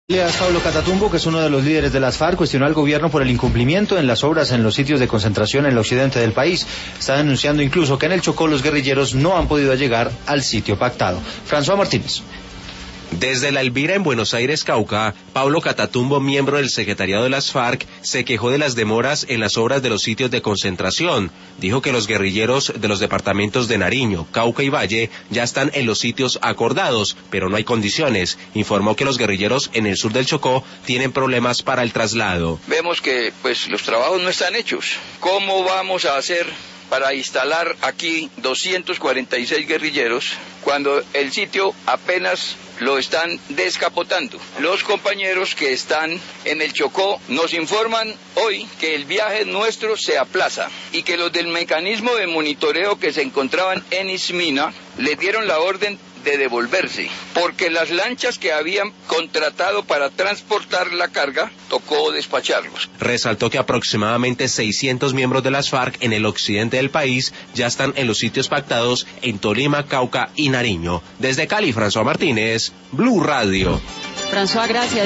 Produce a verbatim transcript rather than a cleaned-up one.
Pablo Catatumbo, que es uno de los líderes de las FARC, cuestionó al gobierno por el incumplimiento en las obras en los sitios de concentración en el occidente del país. Está denunciando incluso que en el Chocó los guerrilleros no han podido llegar al sitio pactado. François Martínez. Desde La Elvira, en Buenos Aires, Cauca, Pablo Catatumbo, miembro del secretariado de las FARC, se quejó de las demoras en las obras de los sitios de concentración. Dijo que los guerrilleros de los departamentos de Nariño, Cauca y Valle ya están en los sitios acordados, pero no hay condiciones. Informó que los guerrilleros en el sur del Chocó tienen problemas para el traslado. Vemos que pues los trabajos no están hechos. ¿Cómo vamos a hacer para instalar aquí doscientos cuarenta y seis guerrilleros cuando el sitio apenas lo están descapotando? Los compañeros que están en el Chocó nos informan hoy que el viaje nuestro se aplaza y que los del mecanismo de monitoreo que se encontraban en Ismina les dieron la orden de devolverse, porque las lanchas que habían contratado para transportar la carga, tocó despacharlos. Resaltó que aproximadamente seiscientos miembros de las FARC en el occidente del país ya están en los sitios pactados en Tolima, Cauca y Nariño. Desde Cali, François Martínez, Blue Radio. François, gracias.